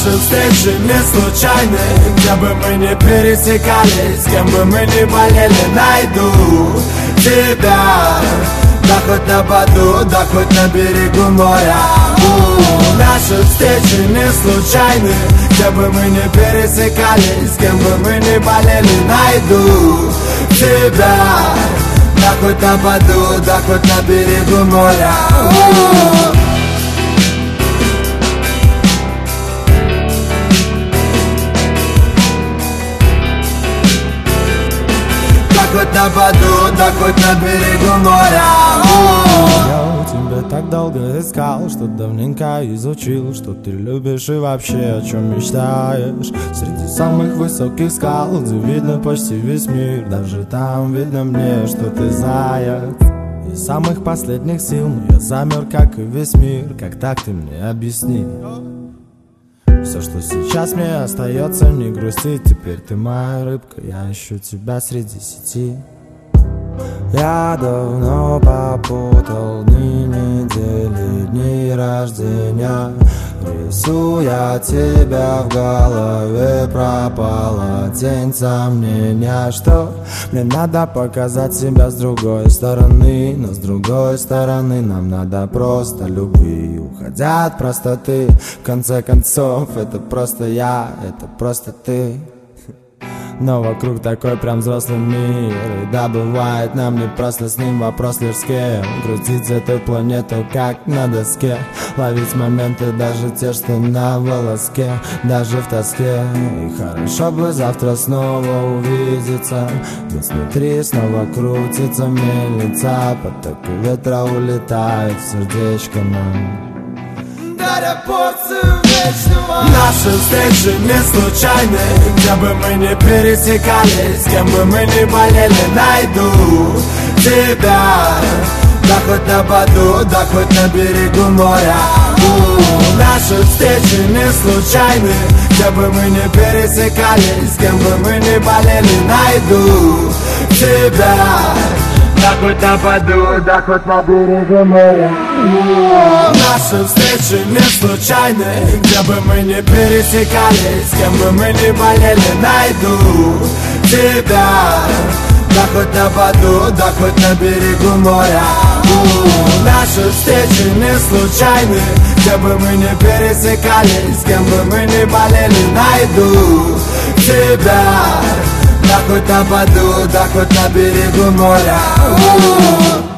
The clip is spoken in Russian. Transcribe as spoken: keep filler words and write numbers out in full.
Наши встречи не случайны, где бы мы не пересекались, с кем бы мы не болели, найду тебя. Да хоть на Баду, да хоть на берегу моря. У-у-у. Наши встречи не случайны, где бы мы не пересекались, с кем бы мы не болели, найду тебя. Да хоть на Баду, да хоть на берегу моря. У-у-у. Хоть на Баду, да хоть на берегу моря. Я тебя так долго искал, что давненько изучил, что ты любишь и вообще о чем мечтаешь. Среди самых высоких скал, где видно почти весь мир, даже там видно мне, что ты заяц. Из самых последних сил, но я замер, как и весь мир. Как так, ты мне объясни? Все, что сейчас мне остается, не грустить. Теперь ты моя рыбка, я ищу тебя среди сети. Я давно попутал дни, недели, дни рождения. Рисуя тебя в голове, пропала тень сомнения, что мне надо показать себя с другой стороны. Но с другой стороны нам надо просто любви. Уходя от простоты, в конце концов, это просто я, это просто ты. Но вокруг такой прям взрослый мир. И да, бывает нам не просто с ним, вопрос лишь с кем. Крутить эту планету как на доске, ловить моменты, даже те, что на волоске, даже в тоске. И хорошо бы завтра снова увидеться, ведь внутри снова крутится мельница. Потоки ветра улетают в сердечко нам, даря порцию вечного. Наши встречи не случайны, где бы мы не пересекались, с кем бы мы не болели, найду тебя. Да хоть на Баду, да хоть на берегу моря. У-у-у. Наши встречи не случайны, где бы мы не пересекались, с кем бы мы не болели, найду тебя. Да хоть на Баду, да хоть на берегу моря. Наши встречи не случайны, где бы мы не пересекались, с кем бы мы не болели, найду тебя. Да хоть на Баду, да хоть на берегу моря. У-у-у. Наши встречи не случайны, где бы мы не пересекались, с кем бы мы не болели, найду тебя. Да хоть на Баду, да хоть на берегу моря. У-у-у.